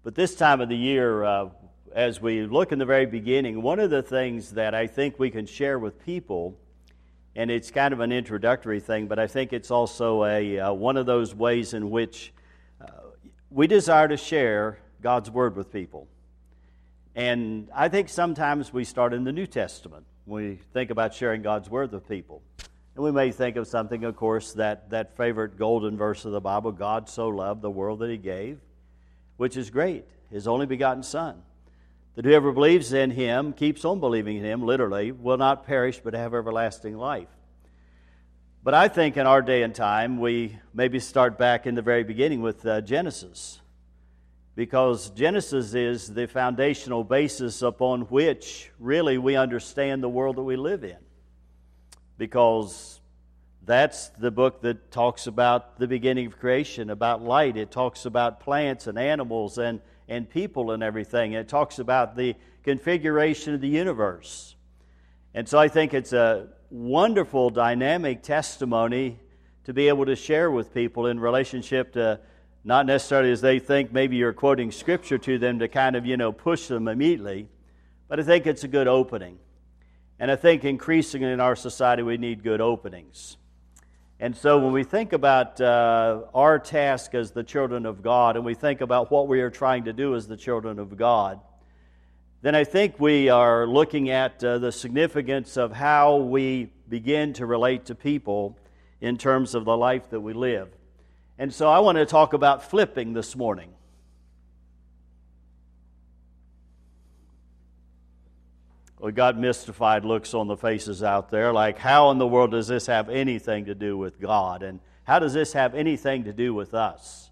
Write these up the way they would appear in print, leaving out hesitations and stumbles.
But this time of the year, as we look in the very beginning, one of the things that I think we can share with people, and it's kind of an introductory thing, but I think it's also one of those ways in which we desire to share God's Word with people. And I think sometimes we start in the New Testament when we think about sharing God's Word with people. And we may think of something, of course, that favorite golden verse of the Bible, God so loved the world that He gave, which is great, His only begotten Son, that whoever believes in Him, keeps on believing in Him, literally, will not perish but have everlasting life. But I think in our day and time, we maybe start back in the very beginning with Genesis, because Genesis is the foundational basis upon which really we understand the world that we live in, because that's the book that talks about the beginning of creation, about light. It talks about plants and animals and people and everything. It talks about the configuration of the universe. And so I think it's a wonderful, dynamic testimony to be able to share with people in relationship to, not necessarily as they think maybe you're quoting Scripture to them to kind of, push them immediately, but I think it's a good opening. And I think increasingly in our society we need good openings. And so when we think about our task as the children of God, and we think about what we are trying to do as the children of God, then I think we are looking at the significance of how we begin to relate to people in terms of the life that we live. And so I want to talk about flipping this morning. We got mystified looks on the faces out there, like how in the world does this have anything to do with God? And how does this have anything to do with us?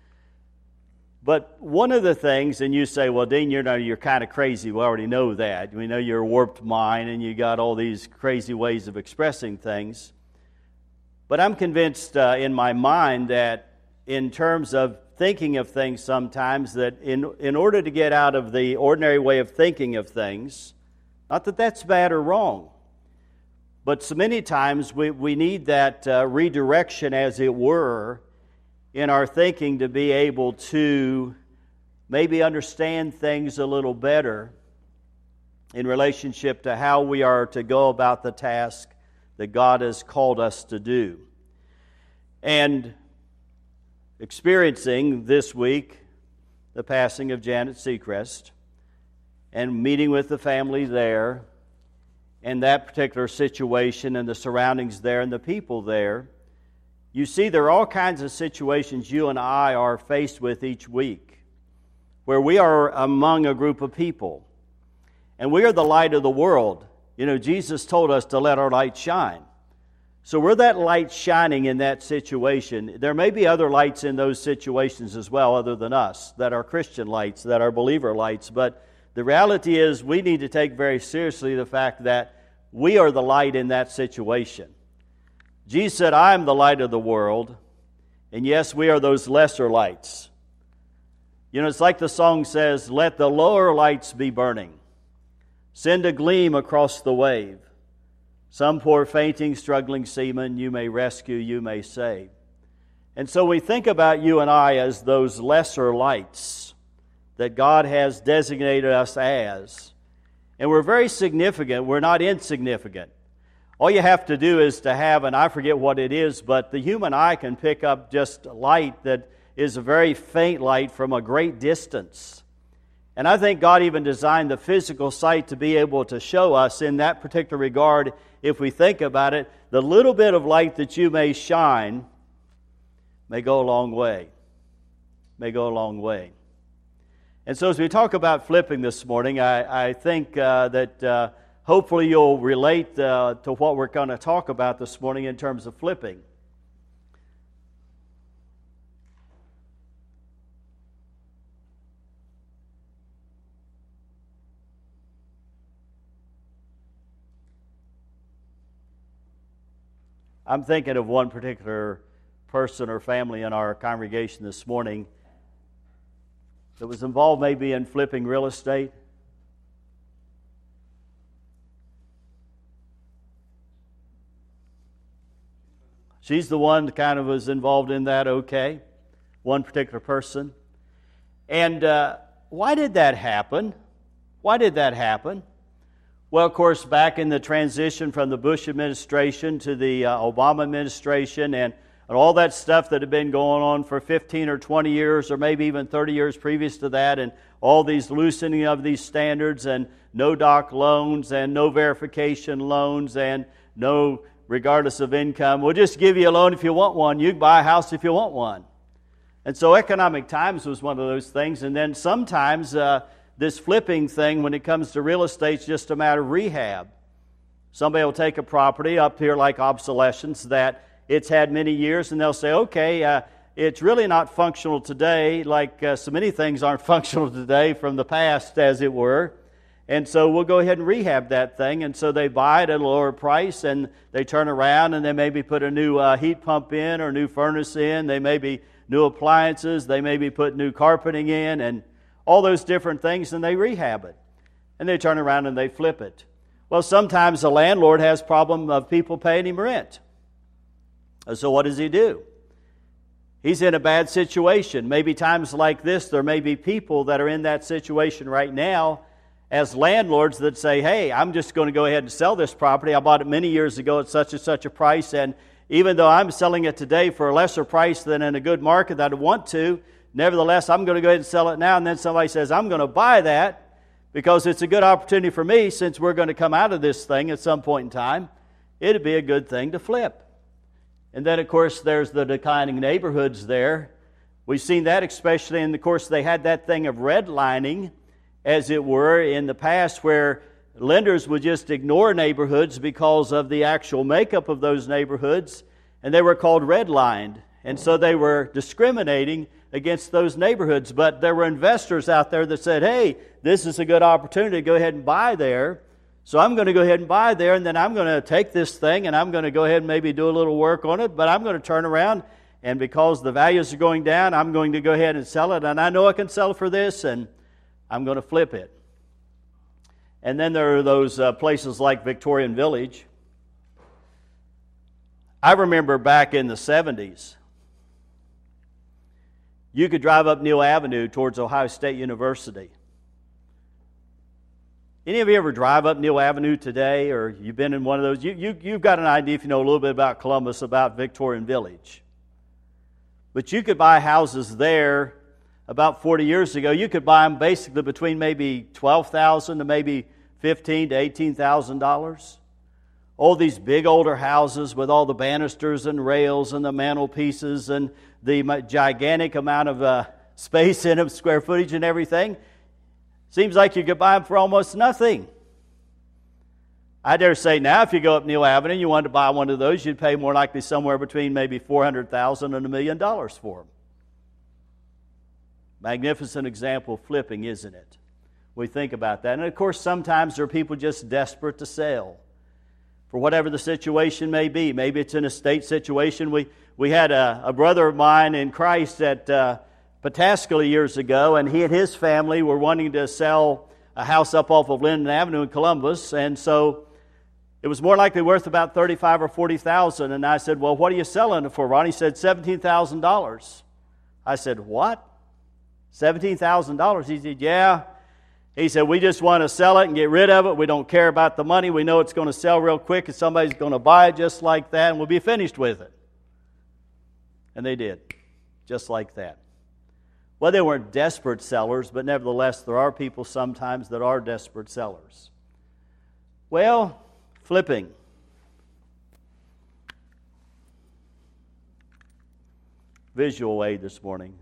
But one of the things, and you say, well, Dean, you're kind of crazy. We already know that. We know you're a warped mind and you got all these crazy ways of expressing things. But I'm convinced in my mind that in terms of thinking of things sometimes, that in order to get out of the ordinary way of thinking of things, not that that's bad or wrong, but so many times we need that redirection, as it were, in our thinking to be able to maybe understand things a little better in relationship to how we are to go about the task that God has called us to do. And experiencing this week the passing of Janet Seacrest, and meeting with the family there, and that particular situation and the surroundings there and the people there, you see there are all kinds of situations you and I are faced with each week where we are among a group of people, and we are the light of the world. Jesus told us to let our light shine. So we're that light shining in that situation. There may be other lights in those situations as well other than us, that are Christian lights, that are believer lights, but the reality is we need to take very seriously the fact that we are the light in that situation. Jesus said, I am the light of the world, and yes, we are those lesser lights. It's like the song says, let the lower lights be burning. Send a gleam across the wave. Some poor fainting, struggling seaman you may rescue, you may save. And so we think about you and I as those lesser lights that God has designated us as. And we're very significant. We're not insignificant. All you have to do is to have, and I forget what it is, but the human eye can pick up just light that is a very faint light from a great distance. And I think God even designed the physical sight to be able to show us in that particular regard, if we think about it, the little bit of light that you may shine may go a long way. May go a long way. And so as we talk about flipping this morning, I think that hopefully you'll relate to what we're going to talk about this morning in terms of flipping. I'm thinking of one particular person or family in our congregation this morning that was involved maybe in flipping real estate. She's the one that kind of was involved in that, okay, one particular person. And why did that happen? Why did that happen? Well, of course, back in the transition from the Bush administration to the Obama administration and all that stuff that had been going on for 15 or 20 years or maybe even 30 years previous to that, and all these loosening of these standards and no doc loans and no verification loans and no regardless of income. We'll just give you a loan if you want one. You can buy a house if you want one. And so economic times was one of those things. And then sometimes this flipping thing, when it comes to real estate, is just a matter of rehab. Somebody will take a property up here like obsolescence that it's had many years, and they'll say, okay, it's really not functional today, like so many things aren't functional today from the past, as it were. And so we'll go ahead and rehab that thing. And so they buy it at a lower price, and they turn around and they maybe put a new heat pump in or new furnace in. They maybe new appliances. They maybe put new carpeting in and all those different things, and they rehab it. And they turn around and they flip it. Well, sometimes the landlord has problem of people paying him rent. So what does he do? He's in a bad situation. Maybe times like this, there may be people that are in that situation right now as landlords that say, hey, I'm just going to go ahead and sell this property. I bought it many years ago at such and such a price, and even though I'm selling it today for a lesser price than in a good market that I want to, nevertheless, I'm going to go ahead and sell it now. And then somebody says, I'm going to buy that because it's a good opportunity for me since we're going to come out of this thing at some point in time. It'd be a good thing to flip. And then, of course, there's the declining neighborhoods there. We've seen that especially, and of course, they had that thing of redlining, as it were, in the past where lenders would just ignore neighborhoods because of the actual makeup of those neighborhoods, and they were called redlined. And so they were discriminating against those neighborhoods. But there were investors out there that said, hey, this is a good opportunity to go ahead and buy there. So I'm going to go ahead and buy there, and then I'm going to take this thing, and I'm going to go ahead and maybe do a little work on it, but I'm going to turn around, and because the values are going down, I'm going to go ahead and sell it, and I know I can sell for this, and I'm going to flip it. And then there are those places like Victorian Village. I remember back in the 70s, you could drive up Neal Avenue towards Ohio State University. Any of you ever drive up Neal Avenue today, or you've been in one of those? You've got an idea, if you know a little bit about Columbus, about Victorian Village. But you could buy houses there about 40 years ago. You could buy them basically between maybe $12,000 to maybe $15,000 to $18,000. All these big older houses with all the banisters and rails and the mantelpieces and the gigantic amount of space in them, square footage and everything. Seems like you could buy them for almost nothing. I dare say now if you go up Neal Avenue and you wanted to buy one of those, you'd pay more likely somewhere between maybe $400,000 and $1 million for them. Magnificent example of flipping, isn't it? We think about that. And of course, sometimes there are people just desperate to sell for whatever the situation may be. Maybe it's an estate situation. We had a brother of mine in Christ at Pataskala years ago, and he and his family were wanting to sell a house up off of Linden Avenue in Columbus, and so it was more likely worth about $35,000 or $40,000. And I said, "Well, what are you selling it for, Ron?" He said, $17,000. I said, "What? $17,000?" He said, "Yeah." He said, "We just want to sell it and get rid of it. We don't care about the money. We know it's going to sell real quick, and somebody's going to buy it just like that, and we'll be finished with it." And they did, just like that. Well, they weren't desperate sellers, but nevertheless, there are people sometimes that are desperate sellers. Well, flipping. Visual aid this morning.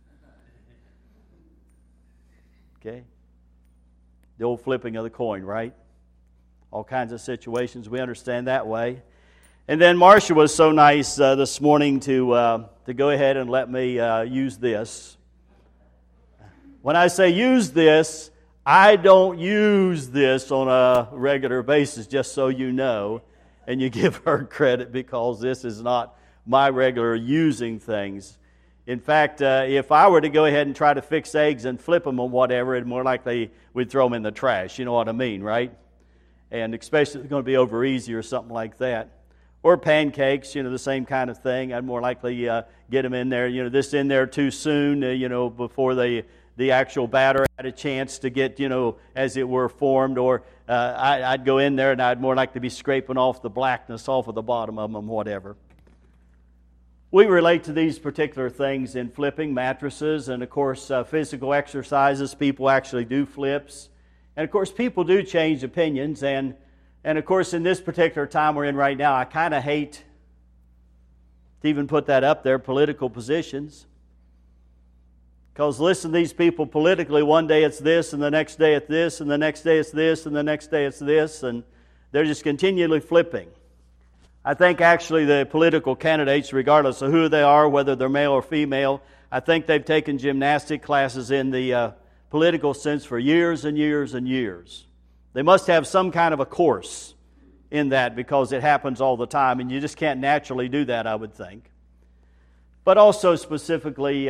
Okay? The old flipping of the coin, right? All kinds of situations. We understand that way. And then Marcia was so nice this morning to go ahead and let me use this. When I say use this, I don't use this on a regular basis, just so you know. And you give her credit because this is not my regular using things. In fact, if I were to go ahead and try to fix eggs and flip them or whatever, it'd more likely we'd throw them in the trash. You know what I mean, right? And especially if it's going to be over easy or something like that. Or pancakes, the same kind of thing. I'd more likely get them in there, this in there too soon, before they the actual batter had a chance to get, as it were, formed, or I'd go in there and I'd more like to be scraping off the blackness off of the bottom of them, whatever. We relate to these particular things in flipping mattresses, and of course physical exercises. People actually do flips, and of course people do change opinions, and of course in this particular time we're in right now, I kind of hate to even put that up there, political positions. Because listen to these people politically, one day it's this, and the next day it's this, and the next day it's this, and the next day it's this, and they're just continually flipping. I think actually the political candidates, regardless of who they are, whether they're male or female, I think they've taken gymnastic classes in the political sense for years and years and years. They must have some kind of a course in that because it happens all the time, and you just can't naturally do that, I would think. But also specifically,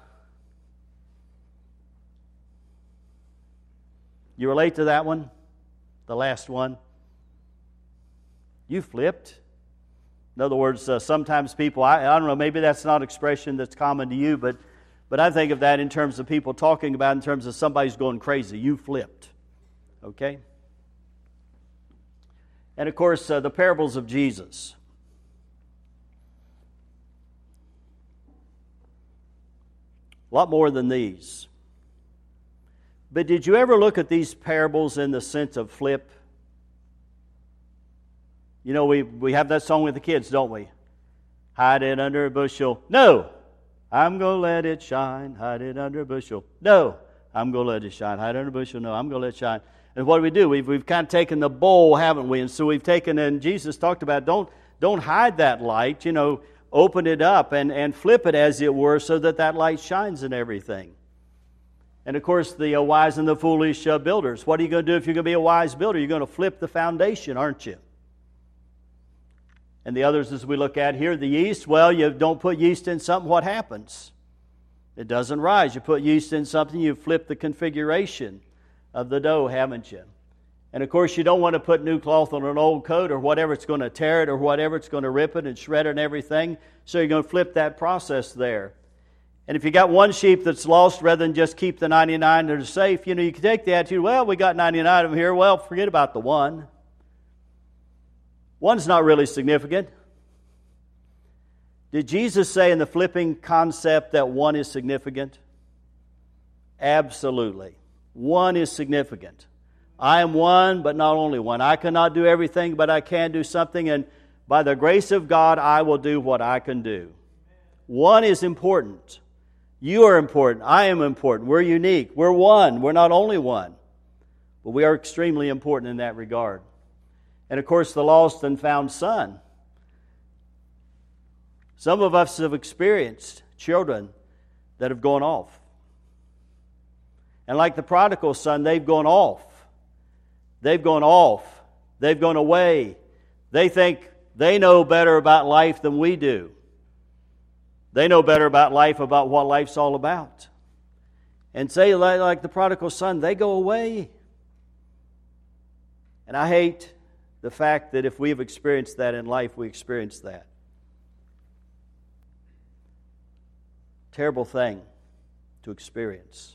you relate to that one? The last one? You flipped. In other words, sometimes people, I don't know, maybe that's not an expression that's common to you, but I think of that in terms of people talking about in terms of somebody's going crazy. You flipped. Okay? And of course, the parables of Jesus. A lot more than these. But did you ever look at these parables in the sense of flip? You know, we have that song with the kids, don't we? Hide it under a bushel. No, I'm going to let it shine. Hide it under a bushel. No, I'm going to let it shine. Hide it under a bushel. No, I'm going to let it shine. And what do? We've kind of taken the bowl, haven't we? And so we've taken, and Jesus talked about, don't hide that light. Open it up and flip it, as it were, so that light shines in everything. And of course, the wise and the foolish builders. What are you going to do if you're going to be a wise builder? You're going to flip the foundation, aren't you? And the others, as we look at here, the yeast, well, you don't put yeast in something, what happens? It doesn't rise. You put yeast in something, you flip the configuration of the dough, haven't you? And of course, you don't want to put new cloth on an old coat or whatever. It's going to tear it or whatever. It's going to rip it and shred it and everything. So you're going to flip that process there. And if you got one sheep that's lost, rather than just keep the 99 that are safe, you can take the attitude, well, we got 99 of them here. Well, forget about the one. One's not really significant. Did Jesus say in the flipping concept that one is significant? Absolutely. One is significant. I am one, but not only one. I cannot do everything, but I can do something, and by the grace of God, I will do what I can do. One is important. You are important. I am important. We're unique. We're one. We're not only one, but we are extremely important in that regard. And of course, the lost and found son. Some of us have experienced children that have gone off. And like the prodigal son, they've gone off. They've gone off. They've gone away. They think they know better about life than we do. They know better about life, about what life's all about. And say, like the prodigal son, they go away. And I hate the fact that if we've experienced that in life, we experience that. Terrible thing to experience.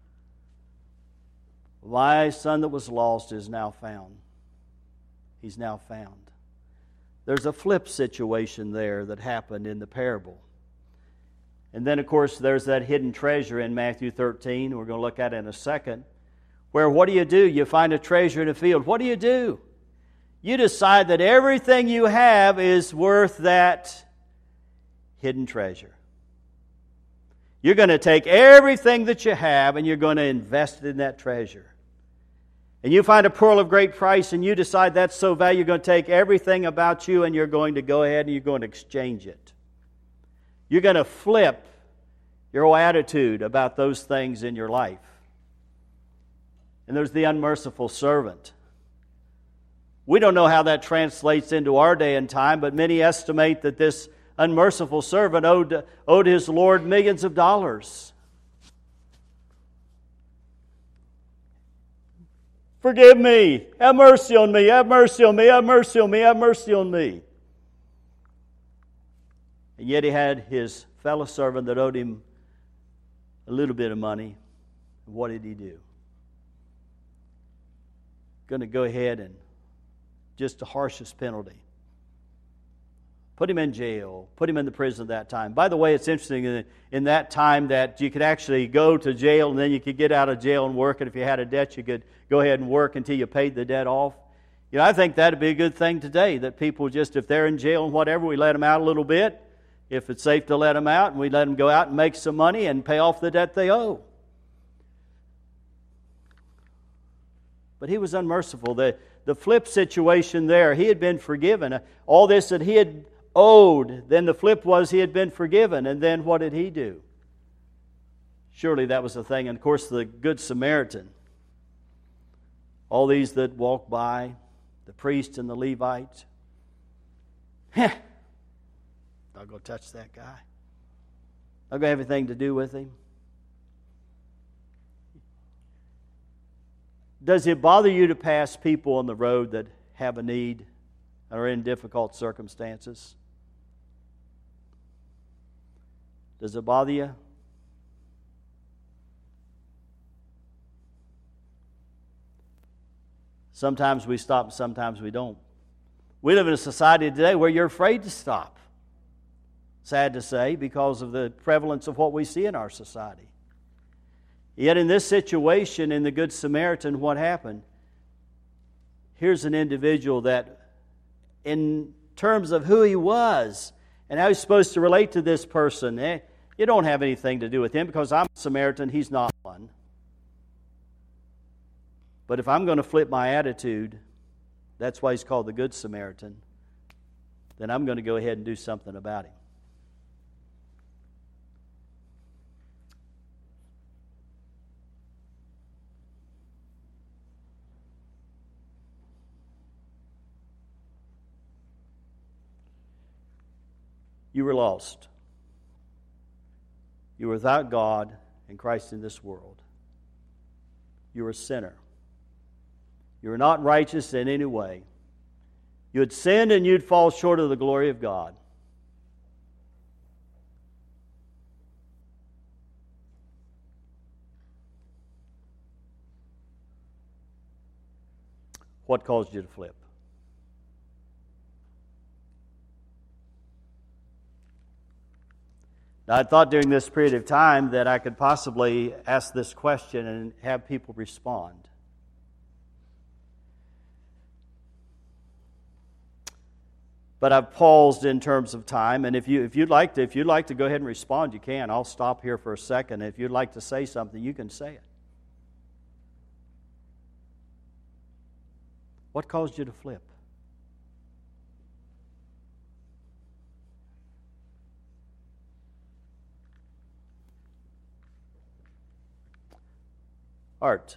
My son that was lost is now found. He's now found. There's a flip situation there that happened in the parable. And then, of course, there's that hidden treasure in Matthew 13. We're going to look at it in a second. Where what do? You find a treasure in a field. What do? You decide that everything you have is worth that hidden treasure. You're going to take everything that you have and you're going to invest it in that treasure. And you find a pearl of great price and you decide that's so valuable, you're going to take everything about you and you're going to go ahead and you're going to exchange it. You're going to flip your whole attitude about those things in your life. And there's the unmerciful servant. We don't know how that translates into our day and time, but many estimate that this unmerciful servant owed his Lord millions of dollars. Forgive me. Have mercy on me. Have mercy on me. Have mercy on me. Have mercy on me. And yet he had his fellow servant that owed him a little bit of money. What did he do? Going to go ahead and just the harshest penalty. Put him in jail. Put him in the prison at that time. By the way, it's interesting in that time that you could actually go to jail and then you could get out of jail and work. And if you had a debt, you could go ahead and work until you paid the debt off. You know, I think that would be a good thing today, that people just, if they're in jail and whatever, we let them out a little bit. If it's safe to let them out, and we let them go out and make some money and pay off the debt they owe. But he was unmerciful. The flip situation there, he had been forgiven. All this that he had owed, then the flip was he had been forgiven. And then what did he do? Surely that was the thing. And of course the Good Samaritan. All these that walked by, the priest and the Levite. Not going to touch that guy. Not going to have anything to do with him. Does it bother you to pass people on the road that have a need or are in difficult circumstances? Does it bother you? Sometimes we stop and sometimes we don't. We live in a society today where you're afraid to stop. Sad to say, because of the prevalence of what we see in our society. Yet in this situation, in the Good Samaritan, what happened? Here's an individual that, in terms of who he was and how he's supposed to relate to this person, you don't have anything to do with him because I'm a Samaritan, he's not one. But if I'm going to flip my attitude, that's why he's called the Good Samaritan, then I'm going to go ahead and do something about him. You were lost. You were without God and Christ in this world. You were a sinner. You were not righteous in any way. You had sinned and you'd fall short of the glory of God. What caused you to flip? Now, I thought during this period of time that I could possibly ask this question and have people respond. But I've paused in terms of time, and if you'd like to go ahead and respond, you can. I'll stop here for a second. If you'd like to say something, you can say it. What caused you to flip? Art.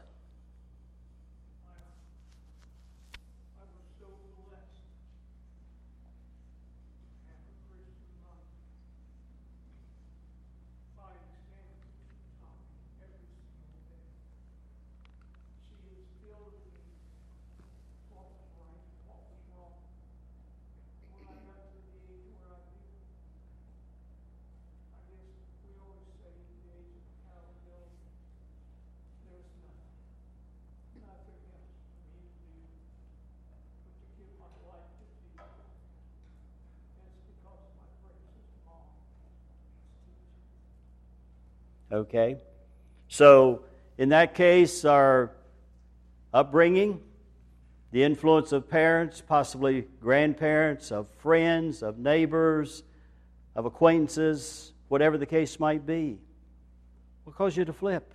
Okay? So, in that case, our upbringing, the influence of parents, possibly grandparents, of friends, of neighbors, of acquaintances, whatever the case might be, will cause you to flip.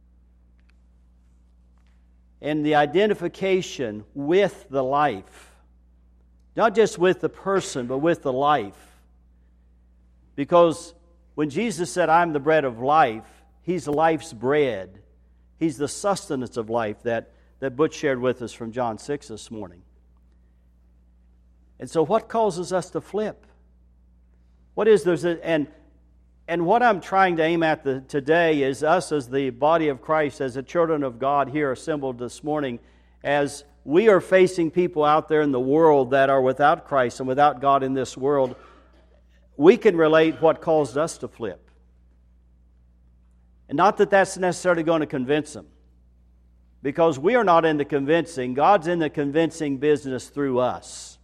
And the identification with the life, not just with the person, but with the life. Because when Jesus said, I'm the bread of life, He's life's bread. He's the sustenance of life that Butch shared with us from John 6 this morning. And so what causes us to flip? What is there? And what I'm trying to aim at today is us as the body of Christ, as the children of God here assembled this morning, as we are facing people out there in the world that are without Christ and without God in this world, we can relate what caused us to flip. And not that that's necessarily going to convince them, because we are not in the convincing. God's in the convincing business through us.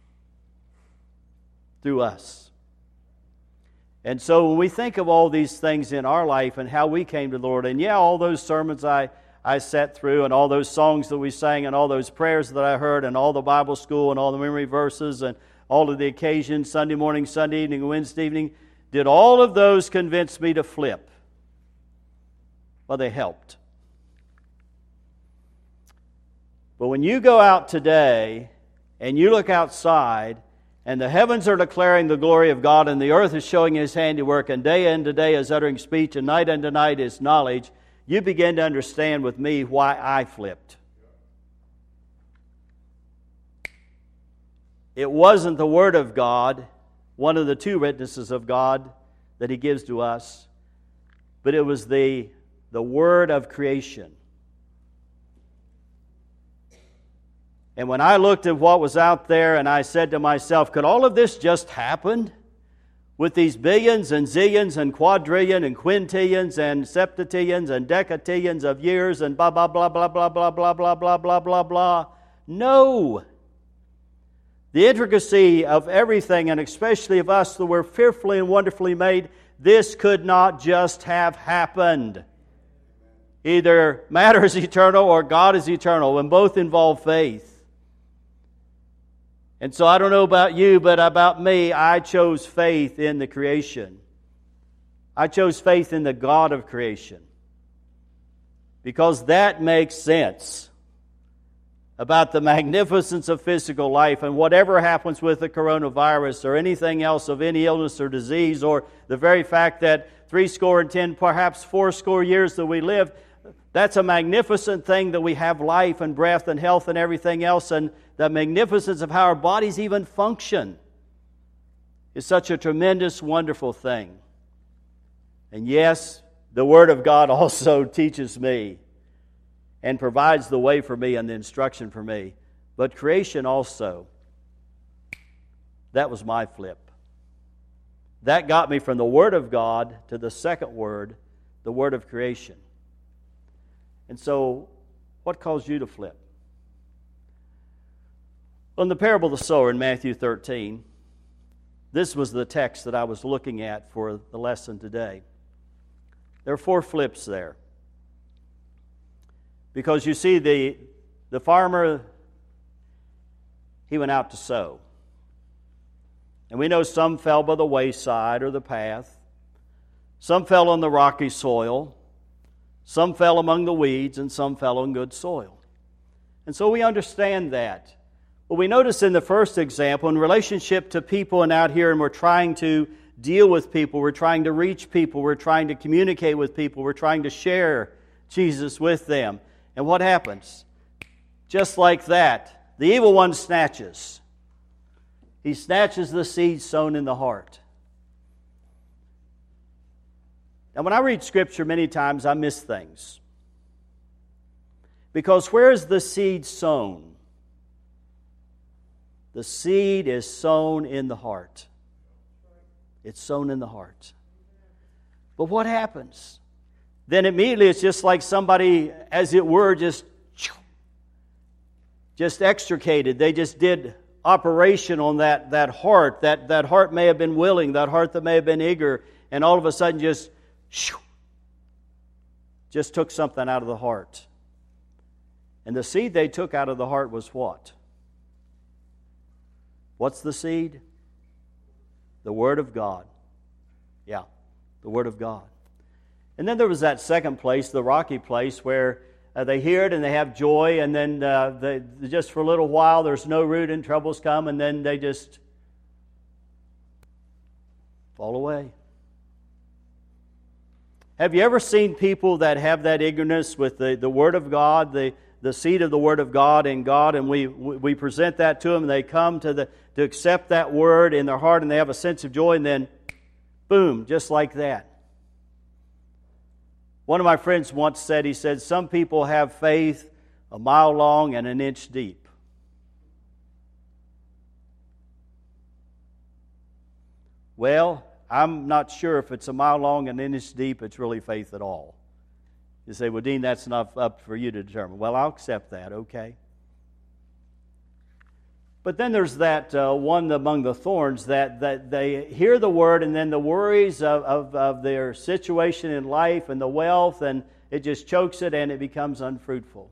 Through us. And so when we think of all these things in our life and how we came to the Lord, and all those sermons I sat through, and all those songs that we sang, and all those prayers that I heard, and all the Bible school, and all the memory verses, and all of the occasions, Sunday morning, Sunday evening, Wednesday evening, did all of those convince me to flip? Well, they helped. But when you go out today and you look outside, and the heavens are declaring the glory of God, and the earth is showing His handiwork, and day unto day is uttering speech, and night unto night is knowledge, you begin to understand with me why I flipped. It wasn't the Word of God, one of the two witnesses of God that He gives to us, but it was the Word of creation. And when I looked at what was out there, and I said to myself, could all of this just happen? With these billions and zillions and quadrillion and quintillions and septillions and decatillions of years and blah, blah, blah, blah, blah, blah, blah, blah, blah, blah, blah, blah. No. The intricacy of everything, and especially of us that were fearfully and wonderfully made, this could not just have happened. Either matter is eternal or God is eternal, and both involve faith. And so I don't know about you, but about me, I chose faith in the creation. I chose faith in the God of creation. Because that makes sense about the magnificence of physical life, and whatever happens with the coronavirus or anything else of any illness or disease, or the very fact that 70, perhaps 80 years that we live, that's a magnificent thing that we have life and breath and health and everything else, and the magnificence of how our bodies even function is such a tremendous, wonderful thing. And yes, the Word of God also teaches me and provides the way for me and the instruction for me. But creation also, that was my flip. That got me from the Word of God to the second word, the word of creation. And so, what caused you to flip? Well, in the parable of the sower in Matthew 13, this was the text that I was looking at for the lesson today. There are 4 flips there. Because you see, the farmer, he went out to sow. And we know some fell by the wayside or the path. Some fell on the rocky soil. Some fell among the weeds, and some fell on good soil. And so we understand that. But we notice in the first example, in relationship to people and out here, and we're trying to deal with people, we're trying to reach people, we're trying to communicate with people, we're trying to share Jesus with them. And what happens? Just like that, the evil one snatches. He snatches the seed sown in the heart. Now, when I read Scripture, many times I miss things. Because where is the seed sown? The seed is sown in the heart. It's sown in the heart. But what happens? Then immediately it's just like somebody, as it were, just extricated. They just did operation on that heart. That heart may have been willing, that heart that may have been eager, and all of a sudden just took something out of the heart. And the seed they took out of the heart was what? What's the seed? The Word of God. Yeah, the Word of God. And then there was that second place, the rocky place, where they hear it and they have joy, and then they just for a little while there's no root and troubles come, and then they just fall away. Have you ever seen people that have that eagerness with the Word of God, the seed of the Word of God in God, and we present that to them, and they come to accept that Word in their heart, and they have a sense of joy, and then, boom, just like that. One of my friends once said, he said, some people have faith a mile long and an inch deep. Well, I'm not sure if it's a mile long and an inch deep, it's really faith at all. You say, well, Dean, that's not up for you to determine. Well, I'll accept that, okay. But then there's that one among the thorns that they hear the word, and then the worries of their situation in life and the wealth, and it just chokes it and it becomes unfruitful.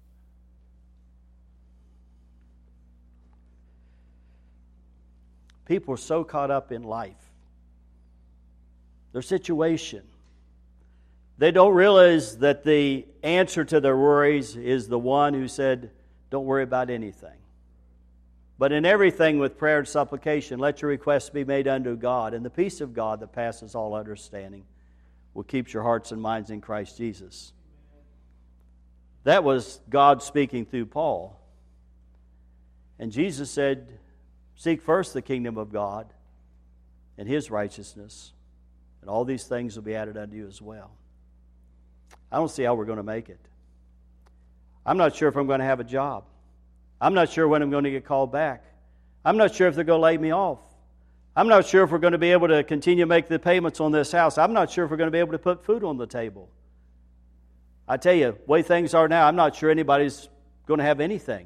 People are so caught up in life, their situation. They don't realize that the answer to their worries is the one who said, don't worry about anything. But in everything with prayer and supplication, let your requests be made unto God, and the peace of God that passes all understanding will keep your hearts and minds in Christ Jesus. That was God speaking through Paul. And Jesus said, seek first the kingdom of God and His righteousness, and all these things will be added unto you as well. I don't see how we're going to make it. I'm not sure if I'm going to have a job. I'm not sure when I'm going to get called back. I'm not sure if they're going to lay me off. I'm not sure if we're going to be able to continue to make the payments on this house. I'm not sure if we're going to be able to put food on the table. I tell you, the way things are now, I'm not sure anybody's going to have anything.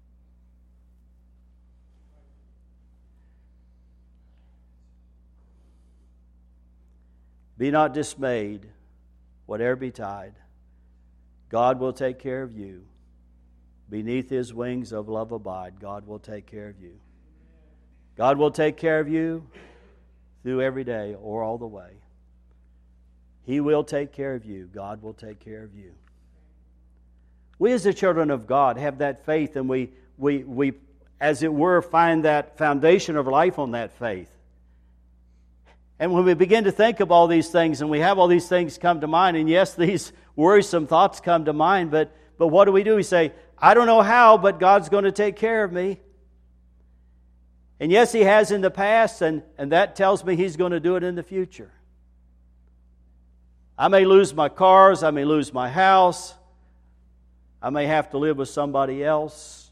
Be not dismayed, whatever betide. God will take care of you. Beneath His wings of love abide. God will take care of you. God will take care of you through every day or all the way. He will take care of you. God will take care of you. We as the children of God have that faith, and we as it were, find that foundation of life on that faith. And when we begin to think of all these things, and we have all these things come to mind, and yes, these worrisome thoughts come to mind, but what do? We say, I don't know how, but God's going to take care of me. And yes, He has in the past, and that tells me He's going to do it in the future. I may lose my cars, I may lose my house, I may have to live with somebody else.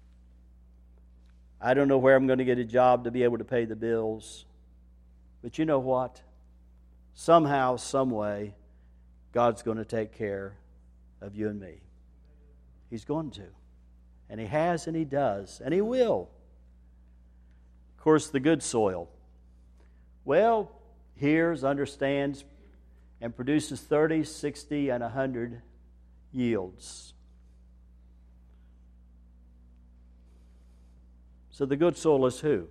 I don't know where I'm going to get a job to be able to pay the bills. But you know what? Somehow, some way, God's going to take care of you and me. He's going to. And He has, and He does, and He will. Of course, the good soil. Well, hears, understands, and produces 30, 60, and 100 yields. So the good soil is who?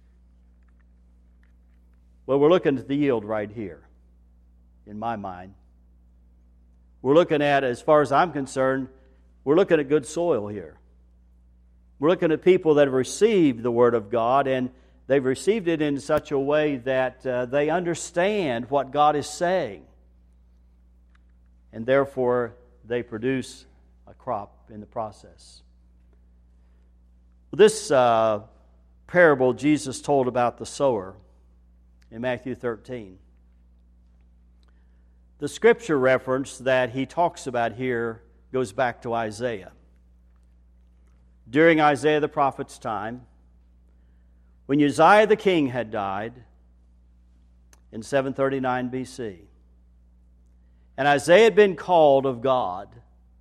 Well, we're looking at the yield right here, in my mind. We're looking at, as far as I'm concerned, we're looking at good soil here. We're looking at people that have received the Word of God, and they've received it in such a way that they understand what God is saying. And therefore, they produce a crop in the process. This parable Jesus told about the sower in Matthew 13. The scripture reference that he talks about here goes back to Isaiah. During Isaiah the prophet's time, when Uzziah the king had died in 739 BC, and Isaiah had been called of God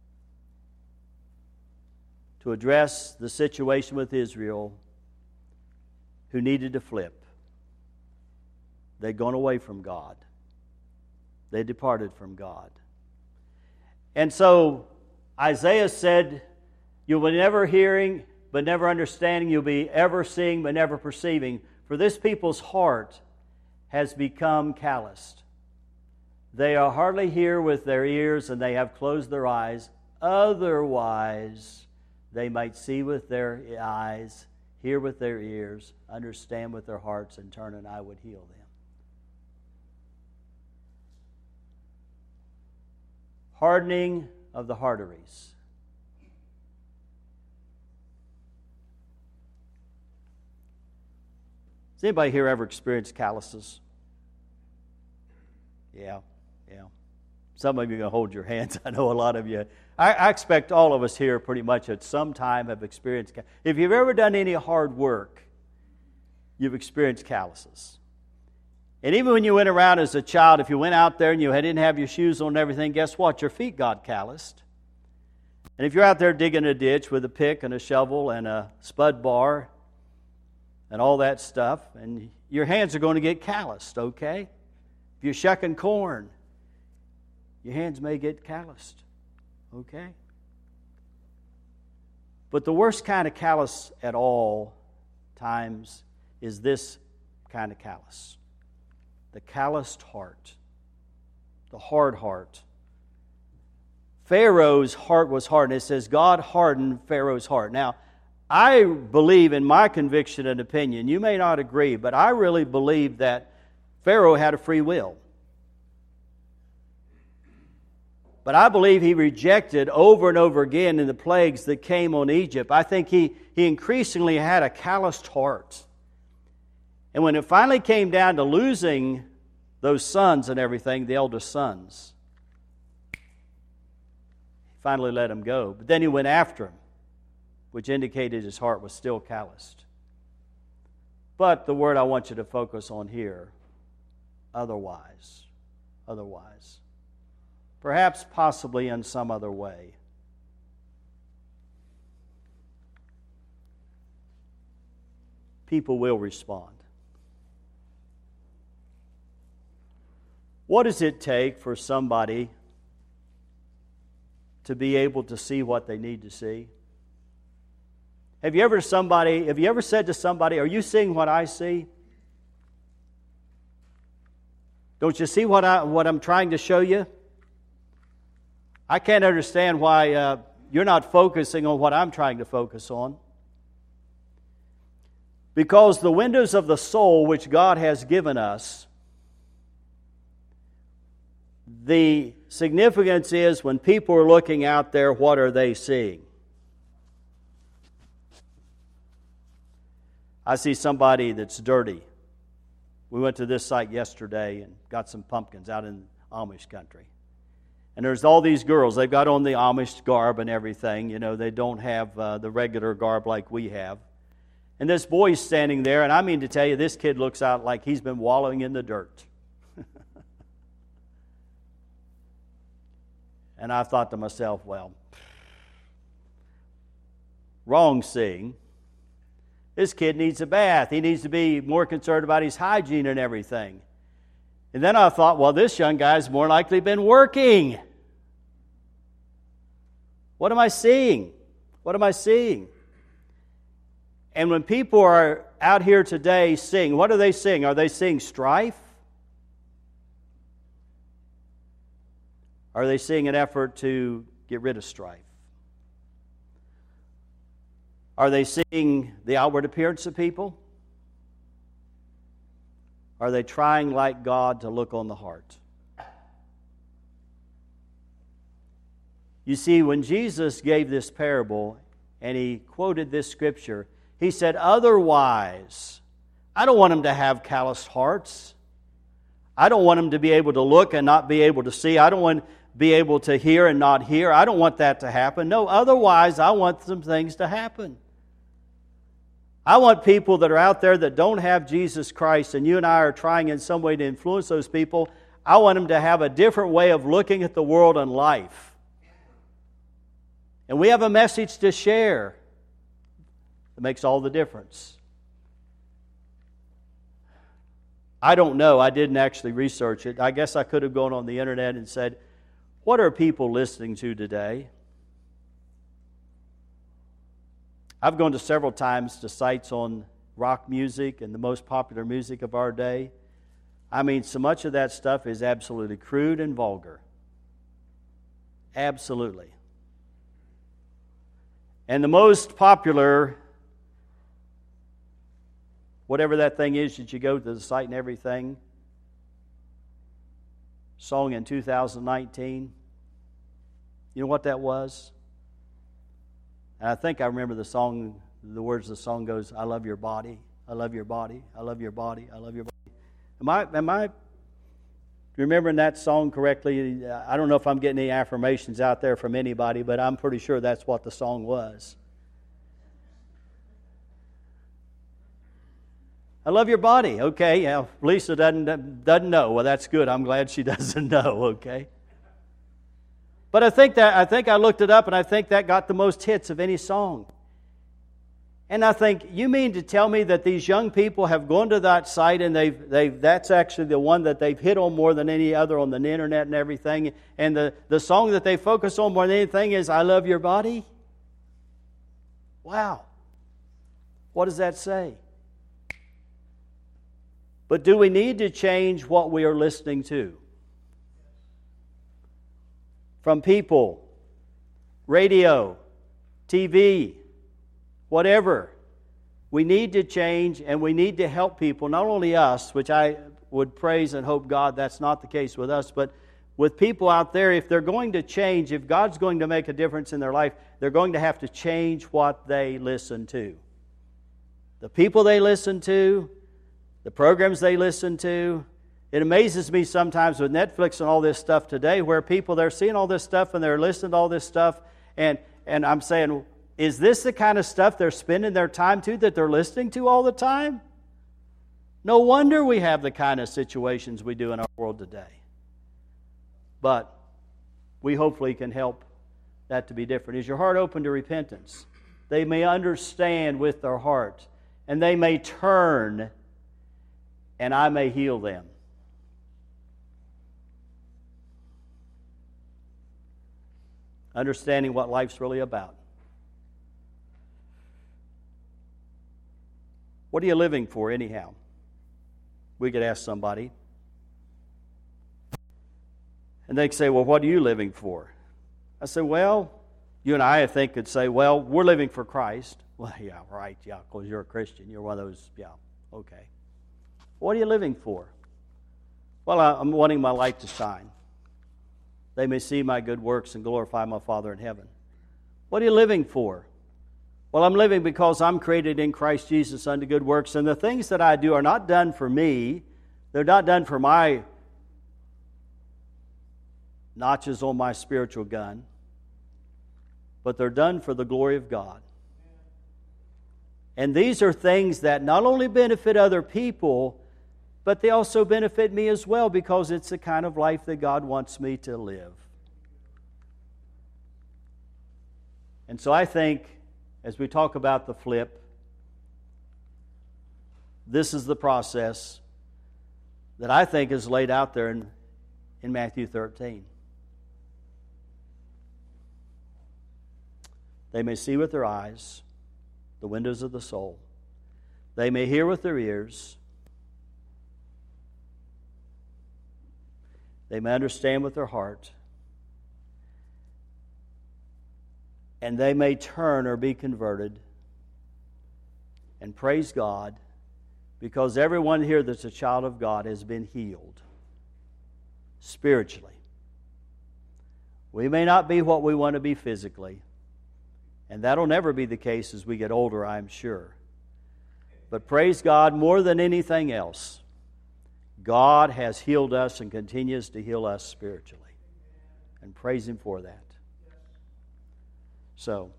to address the situation with Israel who needed to flip. They'd gone away from God. They departed from God. And so Isaiah said, you will be never hearing, but never understanding. You'll be ever seeing, but never perceiving. For this people's heart has become calloused. They are hardly hear with their ears, and they have closed their eyes. Otherwise, they might see with their eyes, hear with their ears, understand with their hearts, and turn, and I would heal them. Hardening of the arteries. Has anybody here ever experienced calluses? Yeah. Some of you are going to hold your hands. I know a lot of you. I expect all of us here pretty much at some time have experienced calluses. If you've ever done any hard work, you've experienced calluses. And even when you went around as a child, if you went out there and you didn't have your shoes on and everything, guess what? Your feet got calloused. And if you're out there digging a ditch with a pick and a shovel and a spud bar and all that stuff, and your hands are going to get calloused, okay? If you're shucking corn, your hands may get calloused, okay? But the worst kind of callous at all times is this kind of callous. The calloused heart. The hard heart. Pharaoh's heart was hardened. It says God hardened Pharaoh's heart. Now, I believe in my conviction and opinion, you may not agree, but I really believe that Pharaoh had a free will. But I believe he rejected over and over again in the plagues that came on Egypt. I think he increasingly had a calloused heart. And when it finally came down to losing those sons and everything, the eldest sons, he finally let them go. But then he went after them, which indicated his heart was still calloused. But the word I want you to focus on here, otherwise. Otherwise. Perhaps, possibly in some other way. People will respond. What does it take for somebody to be able to see what they need to see? Have you ever said to somebody, "Are you seeing what I see? Don't you see what I'm trying to show you? I can't understand why you're not focusing on what I'm trying to focus on." Because the windows of the soul which God has given us, the significance is when people are looking out there, what are they seeing? I see somebody that's dirty. We went to this site yesterday and got some pumpkins out in Amish country. And there's all these girls. They've got on the Amish garb and everything. You know, they don't have the regular garb like we have. And this boy's standing there, and I mean to tell you, this kid looks out like he's been wallowing in the dirt. And I thought to myself, well, wrong seeing. This kid needs a bath. He needs to be more concerned about his hygiene and everything. And then I thought, well, this young guy's more likely been working. What am I seeing? What am I seeing? And when people are out here today seeing, what are they seeing? Are they seeing strife? Are they seeing an effort to get rid of strife? Are they seeing the outward appearance of people? Are they trying, like God, to look on the heart? You see, when Jesus gave this parable and he quoted this scripture, he said, otherwise, I don't want them to have calloused hearts. I don't want them to be able to look and not be able to see. I don't want to be able to hear and not hear. I don't want that to happen. No, otherwise, I want some things to happen. I want people that are out there that don't have Jesus Christ, and you and I are trying in some way to influence those people. I want them to have a different way of looking at the world and life. And we have a message to share that makes all the difference. I don't know. I didn't actually research it. I guess I could have gone on the internet and said, what are people listening to today? I've gone to several times to sites on rock music and the most popular music of our day. I mean, so much of that stuff is absolutely crude and vulgar. Absolutely. And the most popular, whatever that thing is that you go to the site and everything, song in 2019, you know what that was? And I think I remember the song, the words of the song goes, I love your body, I love your body, I love your body, I love your body. Am I remembering that song correctly? I don't know if I'm getting any affirmations out there from anybody, but I'm pretty sure that's what the song was. I love your body. Okay, yeah, Lisa doesn't know. Well, that's good. I'm glad she doesn't know, okay? But I think I looked it up, and I think that got the most hits of any song. And I think, you mean to tell me that these young people have gone to that site and that's actually the one that they've hit on more than any other on the internet and everything, and the song that they focus on more than anything is I Love Your Body? Wow. What does that say? But do we need to change what we are listening to? From people, radio, TV, whatever. We need to change, and we need to help people, not only us, which I would praise and hope God that's not the case with us, but with people out there. If they're going to change, if God's going to make a difference in their life, they're going to have to change what they listen to. The people they listen to, the programs they listen to. It amazes me sometimes with Netflix and all this stuff today, where people, they're seeing all this stuff and they're listening to all this stuff, and I'm saying, is this the kind of stuff they're spending their time to, that they're listening to all the time? No wonder we have the kind of situations we do in our world today. But we hopefully can help that to be different. Is your heart open to repentance? They may understand with their heart, and they may turn, and I may heal them. Understanding what life's really about. What are you living for anyhow? We could ask somebody. And they could say, well, what are you living for? I say, well, you and I think could say, well, we're living for Christ. Well, yeah, right, yeah, because you're a Christian. You're one of those, yeah, okay. What are you living for? Well, I'm wanting my light to shine. They may see my good works and glorify my Father in heaven. What are you living for? Well, I'm living because I'm created in Christ Jesus unto good works, and the things that I do are not done for me. They're not done for my notches on my spiritual gun, but they're done for the glory of God. And these are things that not only benefit other people, but they also benefit me as well, because it's the kind of life that God wants me to live. And so I think, as we talk about the flip, this is the process that I think is laid out there in Matthew 13. They may see with their eyes, the windows of the soul. They may hear with their ears. They may understand with their heart. And they may turn or be converted. And praise God, because everyone here that's a child of God has been healed spiritually. We may not be what we want to be physically, and that'll never be the case as we get older, I'm sure. But praise God, more than anything else, God has healed us and continues to heal us spiritually. And praise Him for that. So,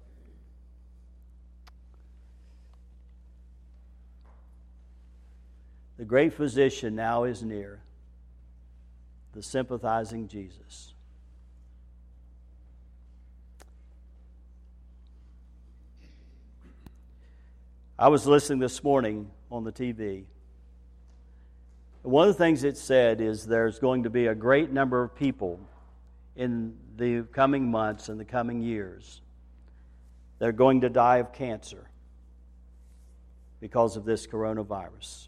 the great physician now is near, the sympathizing Jesus. I was listening this morning on the TV. One of the things it said is there's going to be a great number of people in the coming months and the coming years that are going to die of cancer because of this coronavirus,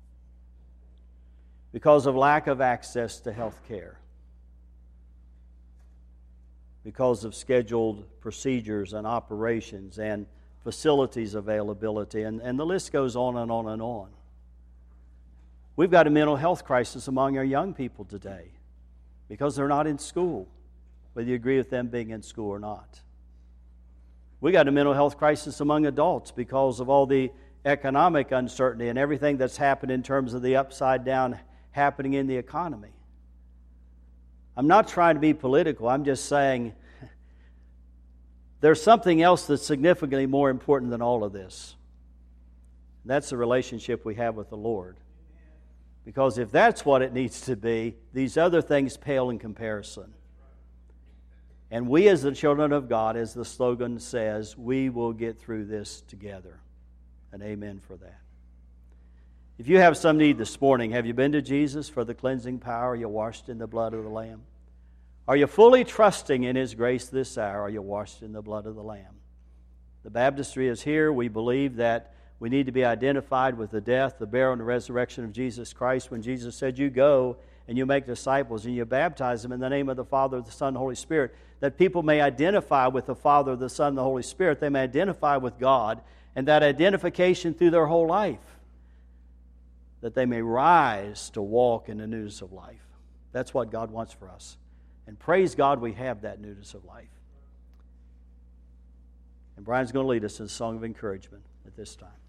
because of lack of access to health care, because of scheduled procedures and operations and facilities availability, and the list goes on and on and on. We've got a mental health crisis among our young people today because they're not in school, whether you agree with them being in school or not. We got a mental health crisis among adults because of all the economic uncertainty and everything that's happened in terms of the upside down happening in the economy. I'm not trying to be political. I'm just saying there's something else that's significantly more important than all of this. That's the relationship we have with the Lord. Because if that's what it needs to be, these other things pale in comparison. And we as the children of God, as the slogan says, we will get through this together. And amen for that. If you have some need this morning, have you been to Jesus for the cleansing power? Are you washed in the blood of the Lamb? Are you fully trusting in His grace this hour? Are you washed in the blood of the Lamb? The baptistry is here. We believe that we need to be identified with the death, the burial, and the resurrection of Jesus Christ. When Jesus said, you go and you make disciples and you baptize them in the name of the Father, the Son, and the Holy Spirit, that people may identify with the Father, the Son, and the Holy Spirit. They may identify with God, and that identification through their whole life, that they may rise to walk in the newness of life. That's what God wants for us. And praise God we have that newness of life. And Brian's going to lead us in a song of encouragement at this time.